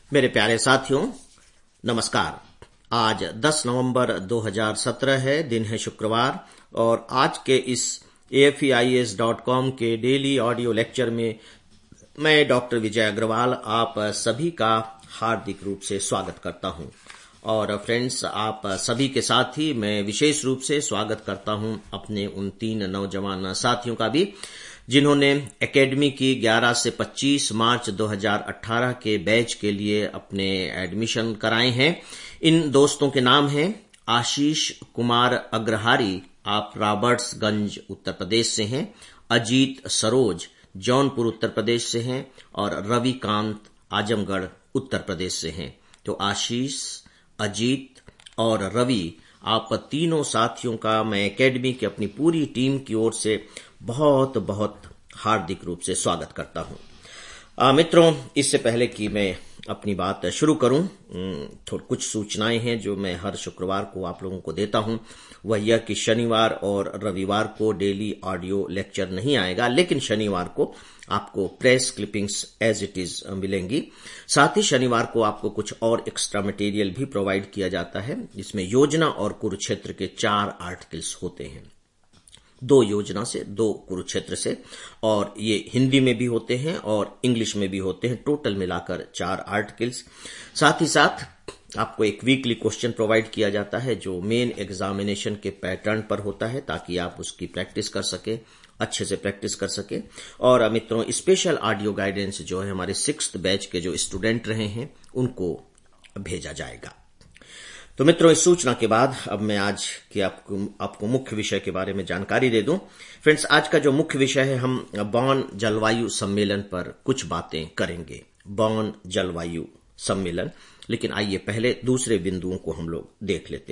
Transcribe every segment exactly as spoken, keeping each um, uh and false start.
मेरे प्यारे साथियों, नमस्कार। आज दस नवंबर दो हज़ार सत्रह है, दिन है शुक्रवार, और आज के इस A F E I S dot com के डेली ऑडियो लेक्चर में मैं डॉक्टर विजय अग्रवाल आप सभी का हार्दिक रूप से स्वागत करता हूं। और फ्रेंड्स, आप सभी के साथ ही मैं विशेष रूप से स्वागत करता हूं अपने उन तीन नौजवान साथियों का भी जिन्होंने एकेडमी की ग्यारह से पच्चीस मार्च दो हज़ार अठारह के बैच के लिए अपने एडमिशन कराए हैं। इन दोस्तों के नाम हैं आशीष कुमार अग्रहारी, आप रॉबर्ट्सगंज उत्तर प्रदेश से हैं, अजीत सरोज जौनपुर उत्तर प्रदेश से हैं, और रविकांत आजमगढ़ उत्तर प्रदेश से हैं। तो आशीष, अजीत और रवि, आप तीनों साथियों का मैं एकेडमी की अपनी पूरी टीम की ओर से बहुत बहुत हार्दिक रूप से स्वागत करता हूं। मित्रों, इससे पहले कि मैं अपनी बात शुरू करूं, थोड़ी कुछ सूचनाएं हैं जो मैं हर शुक्रवार को आप लोगों को देता हूं। वह यह कि शनिवार और रविवार को डेली ऑडियो लेक्चर नहीं आएगा, लेकिन शनिवार को आपको press clippings as it is मिलेंगी। साथ ही शनिवार को आपको कुछ और एक्स्ट्रा मटेरियल भी प्रोवाइड किया जाता है, जिसमें योजना और कुरुक्षेत्र के चार आर्टिकल्स होते हैं। दो योजना से, दो कुरुक्षेत्र से, और ये हिंदी में भी होते हैं और इंग्लिश में भी होते हैं। टोटल मिलाकर चार आर्टिकल्स। साथ ही साथ आपको एक वीकली क्वेश्चन प्रोवाइड किया जाता है जो मेन एग्जामिनेशन के पैटर्न पर होता है, ताकि आप उसकी प्रैक्टिस कर सके, अच्छे से प्रैक्टिस कर सके। और मित्रों, स्पेशल ऑडियो गाइडेंस जो है हमारे सिक्स्थ बैच के जो स्टूडेंट रहे हैं उनको भेजा जाएगा। तो मित्रों, इस सूचना के बाद अब मैं आज के आपको आपको मुख्य विषय के बारे में जानकारी दे दूं। फ्रेंड्स, आज का जो मुख्य विषय है, हम बॉन जलवायु सम्मेलन पर कुछ बातें करेंगे। बॉन जलवायु सम्मेलन। लेकिन आइए पहले दूसरे बिंदुओं को हम लोग देख लेते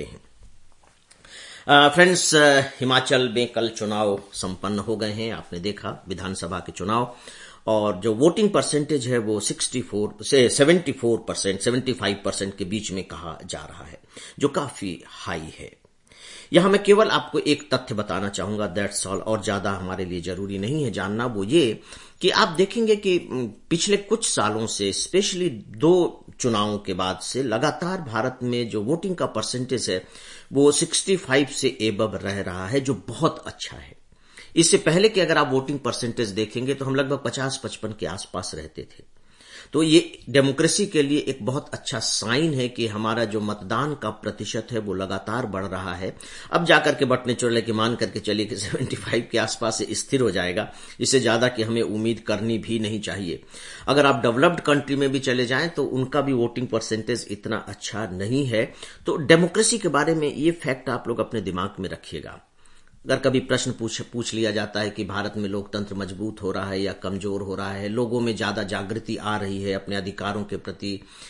हैं। फ्रेंड्स, हिमाचल में कल चुनाव संपन्न हो गए हैं। आपने देखा विधानसभा के चुनाव, और जो वोटिंग परसेंटेज है वो चौंसठ से चौहत्तर परसेंट, पचहत्तर परसेंट के बीच में कहा जा रहा है, जो काफी हाई है। यहां मैं केवल आपको एक तथ्य बताना चाहूंगा, दैट्स ऑल, और ज्यादा हमारे लिए जरूरी नहीं है जानना। वो ये कि आप देखेंगे कि पिछले कुछ सालों से, स्पेशली दो चुनावों के बाद से, लगातार भारत में जो वोटिंग का परसेंटेज है वो पैंसठ से एबव रह रहा है, जो बहुत अच्छा है। इससे पहले कि अगर आप वोटिंग परसेंटेज देखेंगे तो हम लगभग पचास पचपन के आसपास रहते थे। तो ये डेमोक्रेसी के लिए एक बहुत अच्छा साइन है कि हमारा जो मतदान का प्रतिशत है वो लगातार बढ़ रहा है। अब जाकर के बटने चढ़ के मान करके चलिए कि पचहत्तर के आसपास से स्थिर हो जाएगा। इससे ज्यादा की हमें उम्मीद करनी भी नहीं चाहिए। अगर आप डेवलप्ड कंट्री में भी चले जाएं तो उनका भी वोटिंग परसेंटेज इतना अच्छा नहीं है। तो डेमोक्रेसी के बारे में ये फैक्ट आप लोग अपने दिमाग में रखिएगा। अगर कभी प्रश्न पूछ पूछ लिया जाता है कि भारत में लोकतंत्र मजबूत हो रहा है या कमजोर हो रहा है, लोगों में ज्यादा जागृति आ रही है अपने अधिकारों के प्रति,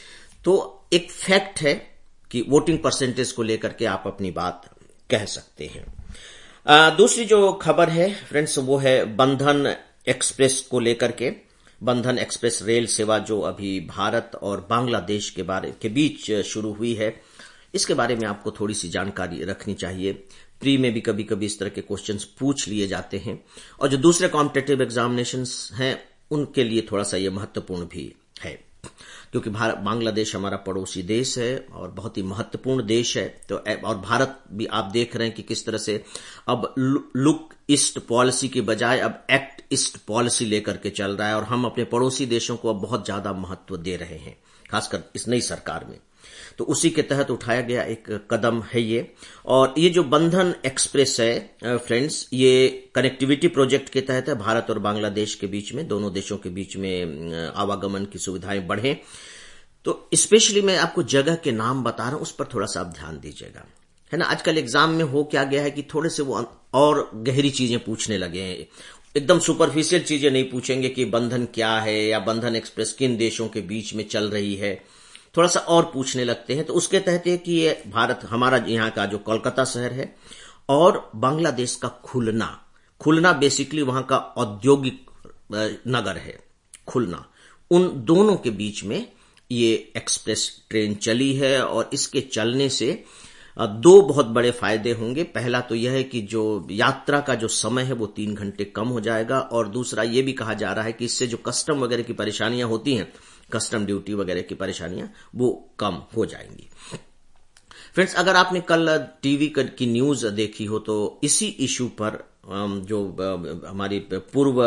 तो एक फैक्ट है कि वोटिंग परसेंटेज को लेकर के आप अपनी बात कह सकते हैं। आ, दूसरी जो खबर है फ्रेंड्स, वो है बंधन एक्सप्रेस को लेकर के। बंधन एक्सप्रेस रेल सेवा जो अभी भारत और बांग्लादेश के बारे के बीच शुरू हुई है, इसके बारे में आपको थोड़ी सी जानकारी रखनी चाहिए। प्री में भी कभी कभी इस तरह के क्वेश्चंस पूछ लिए जाते हैं, और जो दूसरे कॉम्पिटिटिव एग्जामिनेशंस हैं उनके लिए थोड़ा सा ये महत्वपूर्ण भी है, क्योंकि भारत बांग्लादेश हमारा पड़ोसी देश है और बहुत ही महत्वपूर्ण देश है। तो और भारत भी आप देख रहे हैं कि किस तरह से अब लुक ईस्ट पॉलिसी की बजाय अब एक्ट ईस्ट पॉलिसी लेकर के चल रहा है, और हम अपने पड़ोसी देशों को अब बहुत ज्यादा महत्व दे रहे हैं, खासकर इस नई सरकार में। तो उसी के तहत उठाया गया एक कदम है ये। और ये जो बंधन एक्सप्रेस है फ्रेंड्स, ये कनेक्टिविटी प्रोजेक्ट के तहत है। भारत और बांग्लादेश के बीच में, दोनों देशों के बीच में आवागमन की सुविधाएं बढ़े। तो स्पेशली मैं आपको जगह के नाम बता रहा हूं, उस पर थोड़ा सा आप ध्यान दीजिएगा, है ना। आजकल एग्जाम में हो क्या गया है कि थोड़े से वो और गहरी चीजें पूछने लगे हैं। एकदम सुपरफिशियल चीजें नहीं पूछेंगे कि बंधन क्या है या बंधन एक्सप्रेस किन देशों के बीच में चल रही है, थोड़ा सा और पूछने लगते हैं। तो उसके तहत है कि ये भारत, हमारा यहाँ का जो कोलकाता शहर है और बांग्लादेश का खुलना, खुलना बेसिकली वहां का औद्योगिक नगर है खुलना, उन दोनों के बीच में ये एक्सप्रेस ट्रेन चली है। और इसके चलने से दो बहुत बड़े फायदे होंगे। पहला तो यह है कि जो यात्रा का जो समय है वो तीन घंटे कम हो जाएगा, और दूसरा ये भी कहा जा रहा है कि इससे जो कस्टम वगैरह की परेशानियां होती हैं कस्टम ड्यूटी वगैरह की परेशानियां वो कम हो जाएंगी। फ्रेंड्स, अगर आपने कल टीवी की न्यूज देखी हो तो इसी इशू पर जो हमारी पूर्व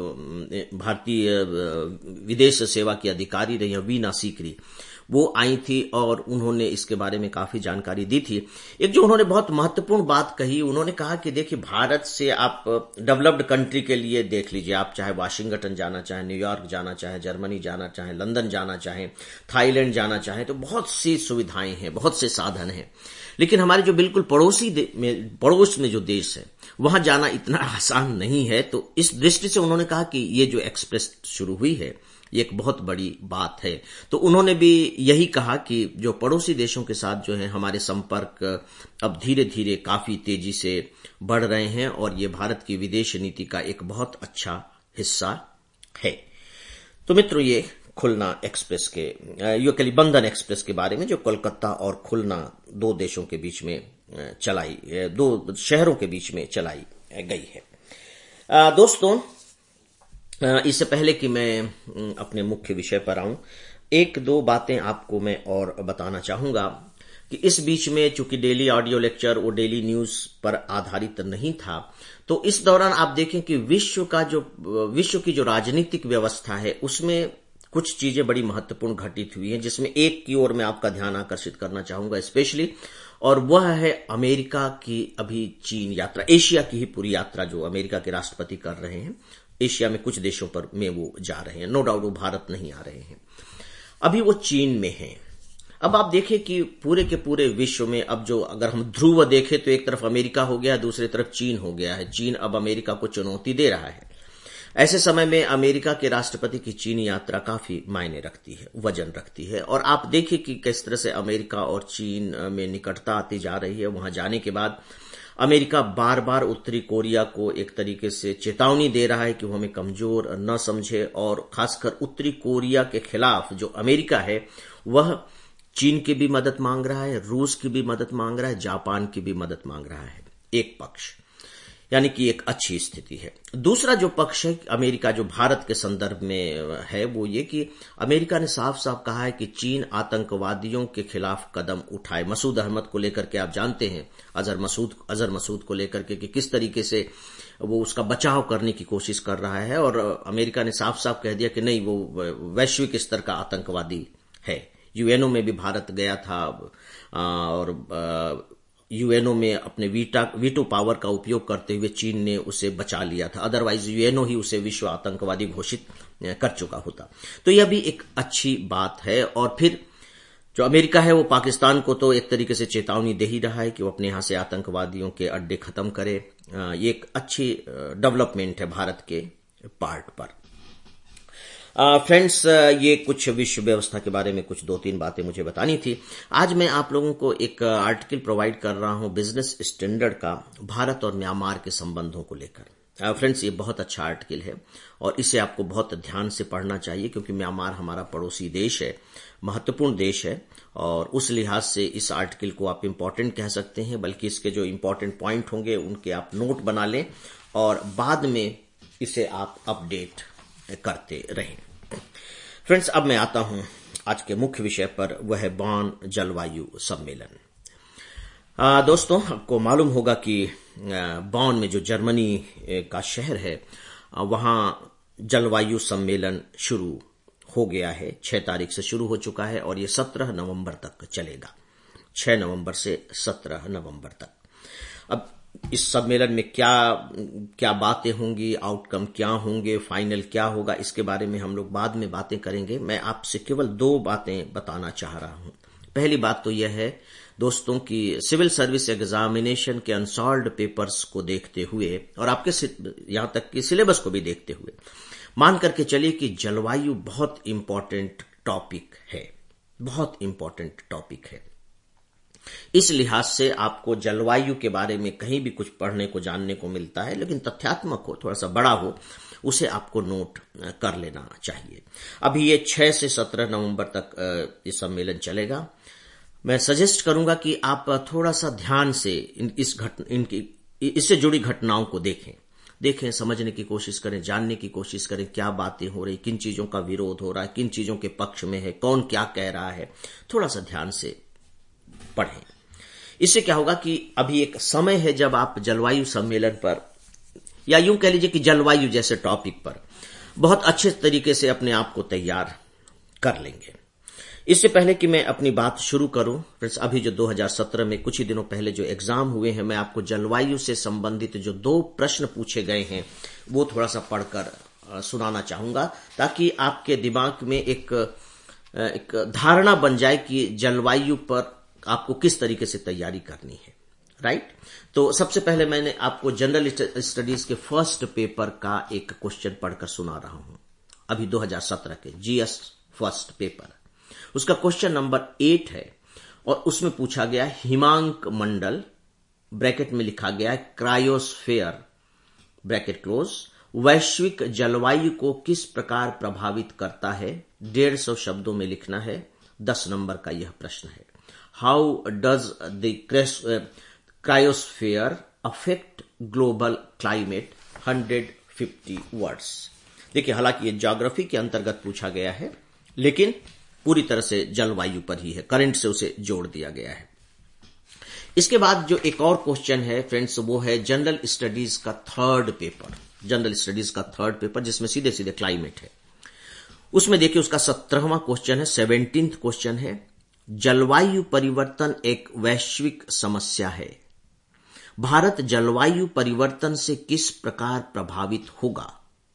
भारतीय विदेश सेवा की अधिकारी रही वीना सीकरी, वो आई थी और उन्होंने इसके बारे में काफी जानकारी दी थी। एक जो उन्होंने बहुत महत्वपूर्ण बात कही, उन्होंने कहा कि देखिए, भारत से आप डेवलप्ड कंट्री के लिए देख लीजिए, आप चाहे वाशिंगटन जाना चाहें, न्यूयॉर्क जाना चाहें, जर्मनी जाना चाहें, लंदन जाना चाहें, थाईलैंड जाना चाहें, तो बहुत सी सुविधाएं हैं, बहुत से साधन हैं। लेकिन हमारे जो बिल्कुल पड़ोसी में पड़ोस में जो देश है, वहां जाना इतना आसान नहीं है। तो इस दृष्टि से उन्होंने कहा कि ये जो एक्सप्रेस शुरू हुई है, ये एक बहुत बड़ी बात है। तो उन्होंने भी यही कहा कि जो पड़ोसी देशों के साथ जो है हमारे संपर्क अब धीरे धीरे काफी तेजी से बढ़ रहे हैं और ये भारत की विदेश नीति का एक बहुत अच्छा हिस्सा है। तो मित्रों, ये खुलना एक्सप्रेस के यो कलिबंधन एक्सप्रेस के बारे में, जो कोलकाता और खुलना दो देशों के बीच में चलाई, दो शहरों के बीच में चलाई गई है। दोस्तों, इससे पहले कि मैं अपने मुख्य विषय पर आऊं, एक दो बातें आपको मैं और बताना चाहूंगा कि इस बीच में चूंकि डेली ऑडियो लेक्चर वो डेली न्यूज पर आधारित नहीं था, तो इस दौरान आप देखें कि विश्व का जो विश्व की जो राजनीतिक व्यवस्था है उसमें कुछ चीजें बड़ी महत्वपूर्ण घटित हुई हैं, जिसमें एक की ओर मैं आपका ध्यान आकर्षित करना चाहूंगा स्पेशली, और वह है अमेरिका की अभी चीन यात्रा, एशिया की ही पूरी यात्रा जो अमेरिका के राष्ट्रपति कर रहे हैं। एशिया में कुछ देशों पर में वो जा रहे हैं, नो डाउट वो भारत नहीं आ रहे हैं, अभी वो चीन में हैं। अब आप देखें कि पूरे के पूरे विश्व में अब जो अगर हम ध्रुव देखें तो एक तरफ अमेरिका हो गया, दूसरी तरफ चीन हो गया है। चीन अब अमेरिका को चुनौती दे रहा है। ऐसे समय में अमेरिका के राष्ट्रपति की चीन यात्रा काफी मायने रखती है, वजन रखती है। और आप देखिए कि किस तरह से अमेरिका और चीन में निकटता आती जा रही है। वहां जाने के बाद अमेरिका बार बार उत्तरी कोरिया को एक तरीके से चेतावनी दे रहा है कि वो हमें कमजोर न समझे, और खासकर उत्तरी कोरिया के खिलाफ जो अमेरिका है वह चीन की भी मदद मांग रहा है, रूस की भी मदद मांग रहा है, जापान की भी मदद मांग रहा है। एक पक्ष, यानी कि एक अच्छी स्थिति है। दूसरा जो पक्ष है अमेरिका जो भारत के संदर्भ में है, वो ये कि अमेरिका ने साफ साफ कहा है कि चीन आतंकवादियों के खिलाफ कदम उठाए। मसूद अहमद को लेकर के आप जानते हैं, अजहर मसूद अजहर मसूद को लेकर के कि किस तरीके से वो उसका बचाव करने की कोशिश कर रहा है, और अमेरिका ने साफ साफ कह दिया कि नहीं, वो वैश्विक स्तर का आतंकवादी है। यूएनओ में भी भारत गया था और यूएनओ में अपने वीटा वीटो पावर का उपयोग करते हुए चीन ने उसे बचा लिया था, अदरवाइज यूएनओ ही उसे विश्व आतंकवादी घोषित कर चुका होता। तो यह भी एक अच्छी बात है। और फिर जो अमेरिका है वो पाकिस्तान को तो एक तरीके से चेतावनी दे ही रहा है कि वो अपने यहां से आतंकवादियों के अड्डे खत्म करे। ये एक अच्छी डेवलपमेंट है भारत के पार्ट पर। फ्रेंड्स, ये कुछ विश्व व्यवस्था के बारे में कुछ दो तीन बातें मुझे बतानी थी। आज मैं आप लोगों को एक आर्टिकल प्रोवाइड कर रहा हूं बिजनेस स्टैंडर्ड का, भारत और म्यांमार के संबंधों को लेकर। फ्रेंड्स, ये बहुत अच्छा आर्टिकल है और इसे आपको बहुत ध्यान से पढ़ना चाहिए, क्योंकि म्यांमार हमारा पड़ोसी देश है, महत्वपूर्ण देश है, और उस लिहाज से इस आर्टिकल को आप इम्पोर्टेंट कह सकते हैं। बल्कि इसके जो इम्पोर्टेंट पॉइंट होंगे उनके आप नोट बना लें और बाद में इसे आप अपडेट करते रहें। फ्रेंड्स, अब मैं आता हूं आज के मुख्य विषय पर, वह है बॉन जलवायु सम्मेलन। आ, दोस्तों, आपको मालूम होगा कि बॉन में जो जर्मनी का शहर है, वहां जलवायु सम्मेलन शुरू हो गया है। छह तारीख से शुरू हो चुका है और ये सत्रह नवंबर तक चलेगा। छह नवंबर से सत्रह नवंबर तक। अब इस सम्मेलन में क्या क्या बातें होंगी, आउटकम क्या होंगे, फाइनल क्या होगा, इसके बारे में हम लोग बाद में बातें करेंगे। मैं आपसे केवल दो बातें बताना चाह रहा हूं। पहली बात तो यह है दोस्तों कि सिविल सर्विस एग्जामिनेशन के अनसॉल्व्ड पेपर्स को देखते हुए और आपके यहां तक कि सिलेबस को भी देखते हुए मान करके चलिए कि जलवायु बहुत इंपॉर्टेंट टॉपिक है, बहुत इंपॉर्टेंट टॉपिक है। इस लिहाज से आपको जलवायु के बारे में कहीं भी कुछ पढ़ने को जानने को मिलता है, लेकिन तथ्यात्मक हो, थोड़ा सा बड़ा हो, उसे आपको नोट कर लेना चाहिए। अभी ये छह से सत्रह नवंबर तक ये सम्मेलन चलेगा। मैं सजेस्ट करूंगा कि आप थोड़ा सा ध्यान से इन, इस घटना इनकी इससे जुड़ी घटनाओं को देखें। देखें, समझने की कोशिश करें, जानने की कोशिश करें क्या बातें हो रही, किन चीजों का विरोध हो रहा है, किन चीजों के पक्ष में है, कौन क्या कह रहा है। थोड़ा सा ध्यान से पढ़ें। इससे क्या होगा कि अभी एक समय है जब आप जलवायु सम्मेलन पर, या यूं कह लीजिए कि जलवायु जैसे टॉपिक पर बहुत अच्छे तरीके से अपने आप को तैयार कर लेंगे। इससे पहले कि मैं अपनी बात शुरू करूं फ्रेंड्स, अभी जो दो हज़ार सत्रह में कुछ ही दिनों पहले जो एग्जाम हुए हैं, मैं आपको जलवायु से संबंधित जो दो प्रश्न पूछे गए हैं वो थोड़ा सा पढ़कर सुनाना चाहूंगा, ताकि आपके दिमाग में एक, एक धारणा बन जाए कि जलवायु पर आपको किस तरीके से तैयारी करनी है। Right right? तो सबसे पहले मैंने आपको जनरल स्टडीज के फर्स्ट पेपर का एक क्वेश्चन पढ़कर सुना रहा हूं, अभी दो हज़ार सत्रह के जीएस फर्स्ट पेपर। उसका क्वेश्चन नंबर एट है और उसमें पूछा गया हिमांक मंडल, ब्रैकेट में लिखा गया है क्रायोस्फेयर, ब्रैकेट क्लोज, वैश्विक जलवायु को किस प्रकार प्रभावित करता है। डेढ़ सौ शब्दों में लिखना है। दस नंबर का यह प्रश्न है। How does the cryosphere affect global climate, hundred fifty words. देखिए, हालांकि ये ज्योग्राफी के अंतर्गत पूछा गया है, लेकिन पूरी तरह से जलवायु पर ही है, करंट से उसे जोड़ दिया गया है। इसके बाद जो एक और क्वेश्चन है फ्रेंड्स, वो है जनरल स्टडीज का थर्ड पेपर, जनरल स्टडीज का थर्ड पेपर जिसमें सीधे सीधे क्लाइमेट है। उसमें देखिए उसका सत्रहवां क्वेश्चन है, सेवेंटीन्थ क्वेश्चन है, जलवायु परिवर्तन एक वैश्विक समस्या है, भारत जलवायु परिवर्तन से किस प्रकार प्रभावित होगा।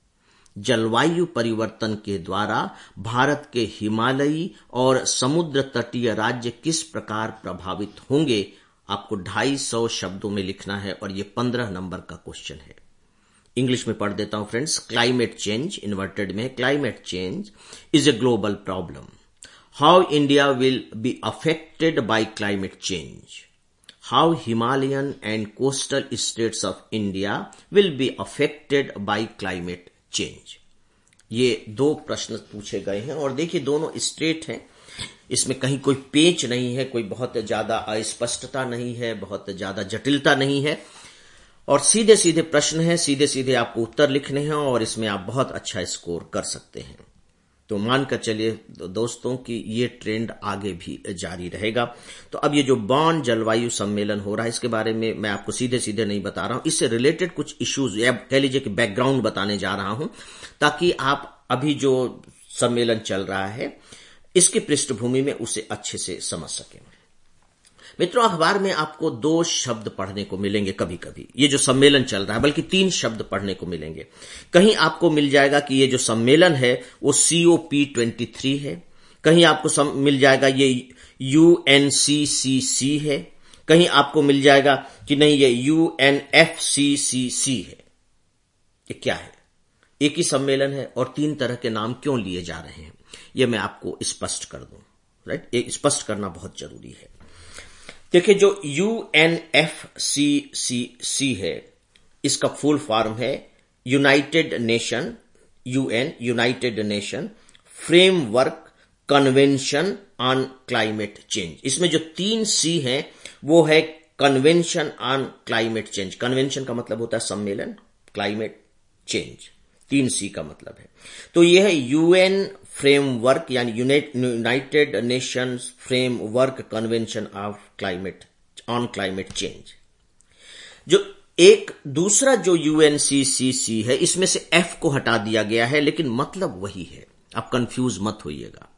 जलवायु परिवर्तन के द्वारा भारत के हिमालयी और समुद्र तटीय राज्य किस प्रकार प्रभावित होंगे। आपको ढाई सौ शब्दों में लिखना है और ये पंद्रह नंबर का क्वेश्चन है। इंग्लिश में पढ़ देता हूं फ्रेंड्स। क्लाइमेट चेंज, इन्वर्टेड में, climate change is a global problem. How India will be affected by climate change. How Himalayan and coastal states of India will be affected by climate change. ये दो प्रश्न पूछे गए हैं और देखिए दोनों स्ट्रेट हैं, इसमें कहीं कोई पेच नहीं है, कोई बहुत ज्यादा अस्पष्टता नहीं है, बहुत ज्यादा जटिलता नहीं है, और सीधे सीधे प्रश्न है, सीधे सीधे आपको उत्तर लिखने हैं और इसमें आप बहुत अच्छा स्कोर कर सकते हैं। तो मानकर चलिए दोस्तों कि ये ट्रेंड आगे भी जारी रहेगा। तो अब ये जो बॉन जलवायु सम्मेलन हो रहा है, इसके बारे में मैं आपको सीधे सीधे नहीं बता रहा हूं, इससे रिलेटेड कुछ इश्यूज या कह लीजिए कि बैकग्राउंड बताने जा रहा हूं, ताकि आप अभी जो सम्मेलन चल रहा है इसकी पृष्ठभूमि में उसे अच्छे से समझ सकें। मित्रों, अखबार में आपको दो शब्द पढ़ने को मिलेंगे कभी कभी, ये जो सम्मेलन चल रहा है, बल्कि तीन शब्द पढ़ने को मिलेंगे। कहीं आपको मिल जाएगा कि ये जो सम्मेलन है वो C O P twenty three है, कहीं आपको मिल जाएगा ये U N C C C है, कहीं आपको मिल जाएगा कि नहीं ये U N F C C C है। ये क्या है? एक ही सम्मेलन है और तीन तरह के नाम क्यों लिए जा रहे हैं, ये मैं आपको स्पष्ट कर दूं। राइट, ये स्पष्ट करना बहुत जरूरी है। देखिए, जो U N F C C C है, इसका फुल फॉर्म है United Nation, UN, United Nation framework convention on climate change. इसमें जो तीन सी हैं वो है convention on climate change. Convention का मतलब होता है सम्मेलन, क्लाइमेट चेंज, तीन सी का मतलब है। तो यह है यूएन फ्रेमवर्क, यानी United Nations framework convention of climate on climate change. जो एक दूसरा जो यूएनसीसीसी है, इसमें से एफ को हटा दिया गया है, लेकिन मतलब वही है, आप कंफ्यूज मत होइएगा।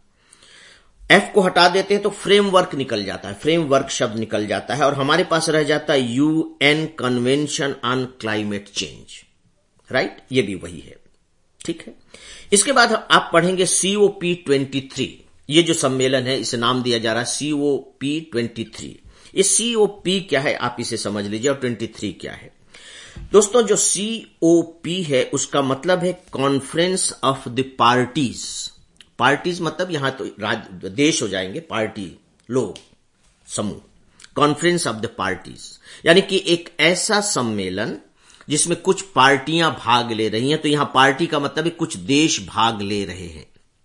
एफ को हटा देते हैं तो फ्रेमवर्क निकल जाता है, फ्रेमवर्क शब्द निकल जाता है और हमारे पास रह जाता है UN convention on climate change. Right, ये भी वही है। ठीक है, इसके बाद आप पढ़ेंगे सीओपी ट्वेंटी थ्री। ये जो सम्मेलन है इसे नाम दिया जा रहा है सीओपी ट्वेंटी थ्री। ये सीओपी क्या है आप इसे समझ लीजिए, और ट्वेंटी थ्री क्या है। दोस्तों, जो सीओपी है उसका मतलब है conference of the parties. Parties मतलब यहां तो राज्य देश हो जाएंगे, पार्टी लोग, समूह, कॉन्फ्रेंस ऑफ द पार्टीज, यानी कि एक ऐसा सम्मेलन जिसमें कुछ पार्टियां भाग ले रही हैं। तो यहां पार्टी का मतलब है कुछ देश भाग ले रहे हैं।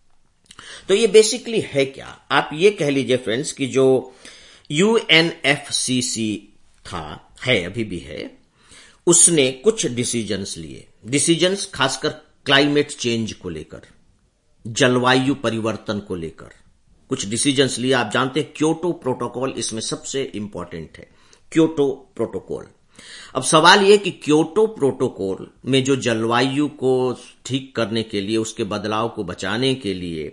तो ये बेसिकली है क्या, आप ये कह लीजिए फ्रेंड्स कि जो यूएनएफसीसी था, है, अभी भी है, उसने कुछ डिसीजंस लिए, डिसीजंस खासकर क्लाइमेट चेंज को लेकर, जलवायु परिवर्तन को लेकर कुछ डिसीजंस लिए। आप जानते हैं क्योटो प्रोटोकॉल इसमें सबसे इंपॉर्टेंट है, क्योटो प्रोटोकॉल। अब सवाल यह कि क्योटो प्रोटोकॉल में जो जलवायु को ठीक करने के लिए, उसके बदलाव को बचाने के लिए,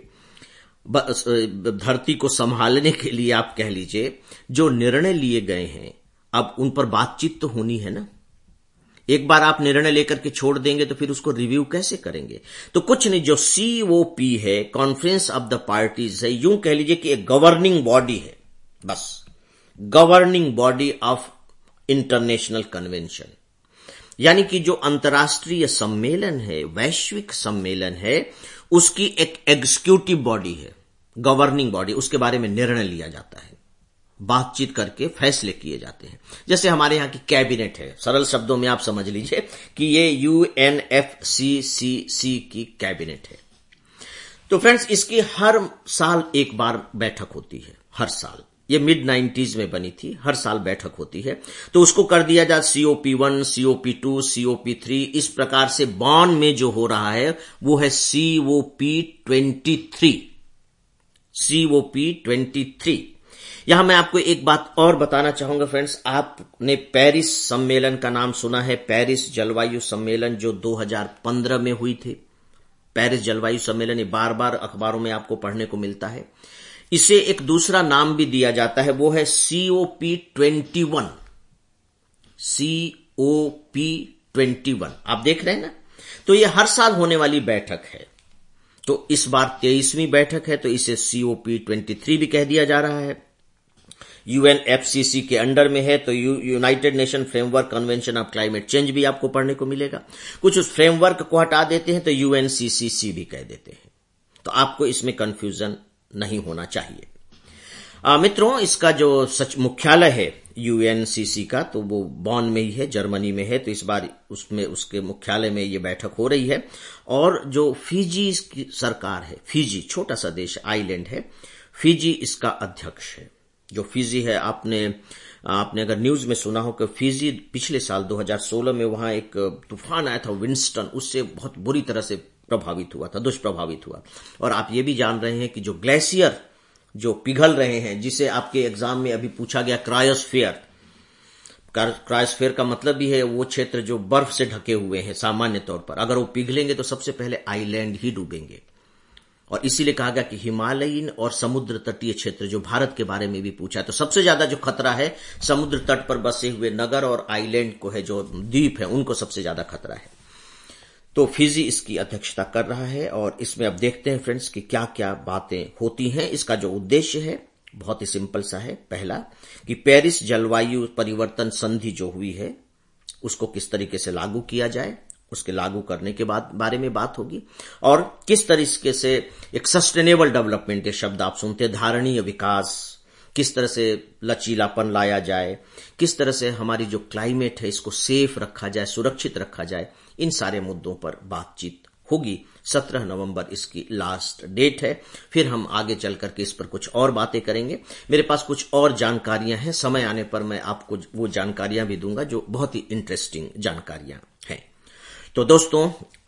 धरती को संभालने के लिए आप कह लीजिए जो निर्णय लिए गए हैं, अब उन पर बातचीत तो होनी है ना। एक बार आप निर्णय लेकर के छोड़ देंगे तो फिर उसको रिव्यू कैसे करेंगे? तो कुछ नहीं, जो सीओपी है, कॉन्फ्रेंस ऑफ द पार्टीज है, यूं कह लीजिए कि एक गवर्निंग बॉडी है, बस governing body of international convention, यानी कि जो अंतर्राष्ट्रीय सम्मेलन है, वैश्विक सम्मेलन है, उसकी एक एग्जीक्यूटिव बॉडी है, गवर्निंग बॉडी, उसके बारे में निर्णय लिया जाता है, बातचीत करके फैसले किए जाते हैं। जैसे हमारे यहां की कैबिनेट है, सरल शब्दों में आप समझ लीजिए कि ये यूएनएफसीसीसी की कैबिनेट है। तो फ्रेंड्स, इसकी हर साल एक बार बैठक होती है, हर साल। ये मिड नाइंटीज में बनी थी, हर साल बैठक होती है। तो उसको कर दिया जाए COP one, COP two, COP three, इस प्रकार से बॉन में जो हो रहा है वो है COP twenty three, COP twenty three. यहां मैं आपको एक बात और बताना चाहूंगा फ्रेंड्स, आपने पेरिस सम्मेलन का नाम सुना है, पेरिस जलवायु सम्मेलन जो दो हज़ार पंद्रह में हुई थी। पेरिस जलवायु सम्मेलन ये बार बार अखबारों में आपको पढ़ने को मिलता है। इसे एक दूसरा नाम भी दिया जाता है, वो है COP twenty one, COP twenty one. आप देख रहे हैं ना। तो ये हर साल होने वाली बैठक है। तो इस बार तेईसवीं बैठक है, तो इसे सीओपी ट्वेंटी थ्री भी कह दिया जा रहा है। यूएनएफसीसी के अंडर में है, तो United Nation framework convention of climate change भी आपको पढ़ने को मिलेगा। कुछ उस फ्रेमवर्क को हटा देते हैं तो यूएनसीसीसी भी कह देते हैं। तो आपको इसमें कंफ्यूजन नहीं होना चाहिए। आ, मित्रों, इसका जो सच मुख्यालय है यूएनसीसी का, तो वो बॉन में ही है, जर्मनी में है। तो इस बार उसमें उसके मुख्यालय में ये बैठक हो रही है। और जो फिजी की सरकार है, फिजी छोटा सा देश, आइलैंड है, फिजी इसका अध्यक्ष है। जो फिजी है, आपने आपने अगर न्यूज में सुना हो कि फिजी पिछले साल दो हज़ार सोलह में वहां एक तूफान आया था विंस्टन, उससे बहुत बुरी तरह से प्रभावित हुआ था, दुष्प्रभावित हुआ। और आप ये भी जान रहे हैं कि जो ग्लेशियर जो पिघल रहे हैं, जिसे आपके एग्जाम में अभी पूछा गया क्रायोस्फीयर, क्रायोस्फीयर का मतलब भी है वो क्षेत्र जो बर्फ से ढके हुए हैं सामान्य तौर पर, अगर वो पिघलेंगे तो सबसे पहले आइलैंड ही डूबेंगे। और इसीलिए कहा गया कि हिमालयीन और समुद्र तटीय क्षेत्र, जो भारत के बारे में भी पूछा है, तो सबसे ज्यादा जो खतरा है समुद्र तट पर बसे हुए नगर और आइलैंड को है, जो द्वीप है, उनको सबसे ज्यादा खतरा है। तो फिजी इसकी अध्यक्षता कर रहा है। और इसमें अब देखते हैं फ्रेंड्स कि क्या क्या बातें होती हैं। इसका जो उद्देश्य है बहुत ही सिंपल सा है। पहला कि पेरिस जलवायु परिवर्तन संधि जो हुई है उसको किस तरीके से लागू किया जाए, उसके लागू करने के बाद बारे में बात होगी। और किस तरीके से एक सस्टेनेबल डेवलपमेंट, ये शब्द आप सुनते हैं, धारणीय विकास, किस तरह से लचीलापन लाया जाए, किस तरह से हमारी जो क्लाइमेट है इसको सेफ रखा जाए, सुरक्षित रखा जाए, इन सारे मुद्दों पर बातचीत होगी। सत्रह नवंबर इसकी लास्ट डेट है। फिर हम आगे चल करके इस पर कुछ और बातें करेंगे। मेरे पास कुछ और जानकारियां हैं, समय आने पर मैं आपको वो जानकारियां भी दूंगा जो बहुत ही इंटरेस्टिंग जानकारियां हैं। तो दोस्तों,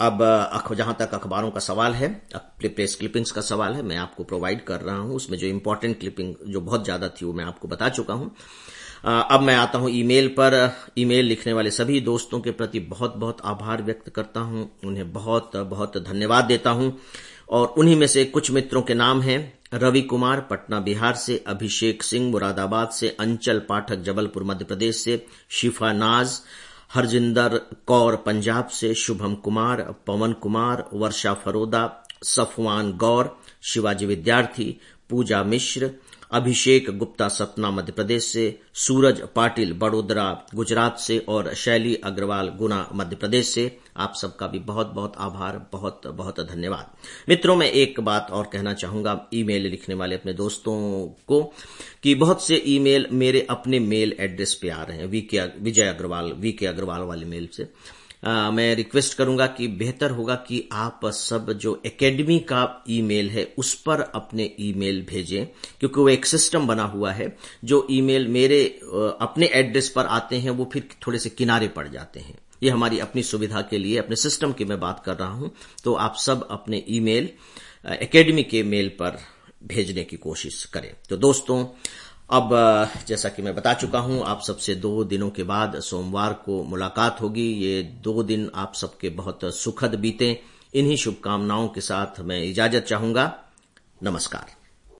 अब जहां तक अखबारों का सवाल है, प्रेस क्लिपिंग्स का सवाल है, मैं आपको प्रोवाइड कर रहा हूं। उसमें जो इंपॉर्टेंट क्लिपिंग जो बहुत ज्यादा थी वो मैं आपको बता चुका हूं। अब मैं आता हूं ईमेल पर। ईमेल लिखने वाले सभी दोस्तों के प्रति बहुत बहुत आभार व्यक्त करता हूं, उन्हें बहुत बहुत धन्यवाद देता हूं। और उन्हीं में से कुछ मित्रों के नाम हैं: रवि कुमार पटना बिहार से, अभिषेक सिंह मुरादाबाद से, अंचल पाठक जबलपुर मध्य प्रदेश से, शिफा नाज, हरजिंदर कौर पंजाब से, शुभम कुमार, पवन कुमार, वर्षा फरोदा, सफवान गौर, शिवाजी विद्यार्थी, पूजा मिश्र, अभिषेक गुप्ता सतना मध्य प्रदेश से, सूरज पाटिल बड़ोदरा गुजरात से और शैली अग्रवाल गुना मध्य प्रदेश से। आप सबका भी बहुत बहुत आभार, बहुत बहुत धन्यवाद। मित्रों, मैं एक बात और कहना चाहूंगा ईमेल लिखने वाले अपने दोस्तों को कि बहुत से ईमेल मेरे अपने मेल एड्रेस पे आ रहे हैं, वीके विजय अग्रवाल वीके अग्रवाल वाले मेल से। आ, मैं रिक्वेस्ट करूंगा कि बेहतर होगा कि आप सब जो एकेडमी का ईमेल है उस पर अपने ईमेल भेजें, क्योंकि वो एक सिस्टम बना हुआ है। जो ईमेल मेरे अपने एड्रेस पर आते हैं वो फिर थोड़े से किनारे पड़ जाते हैं। ये हमारी अपनी सुविधा के लिए, अपने सिस्टम की मैं बात कर रहा हूं। तो आप सब अपने ईमेल एकेडमी के मेल पर भेजने की कोशिश करें। तो दोस्तों, अब जैसा कि मैं बता चुका हूं, आप सबसे दो दिनों के बाद सोमवार को मुलाकात होगी। ये दो दिन आप सबके बहुत सुखद बीतें। इन्हीं शुभकामनाओं के साथ मैं इजाजत चाहूंगा। नमस्कार।